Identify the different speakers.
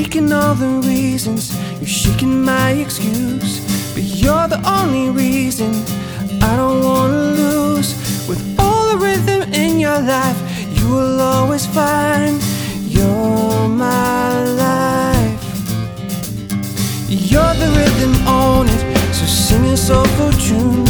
Speaker 1: shaking all the reasons, you're shaking my excuse. But you're the only reason I don't wanna lose. With all the rhythm in your life, you will always find you're my life. You're the rhythm on it, so sing a soulful tune.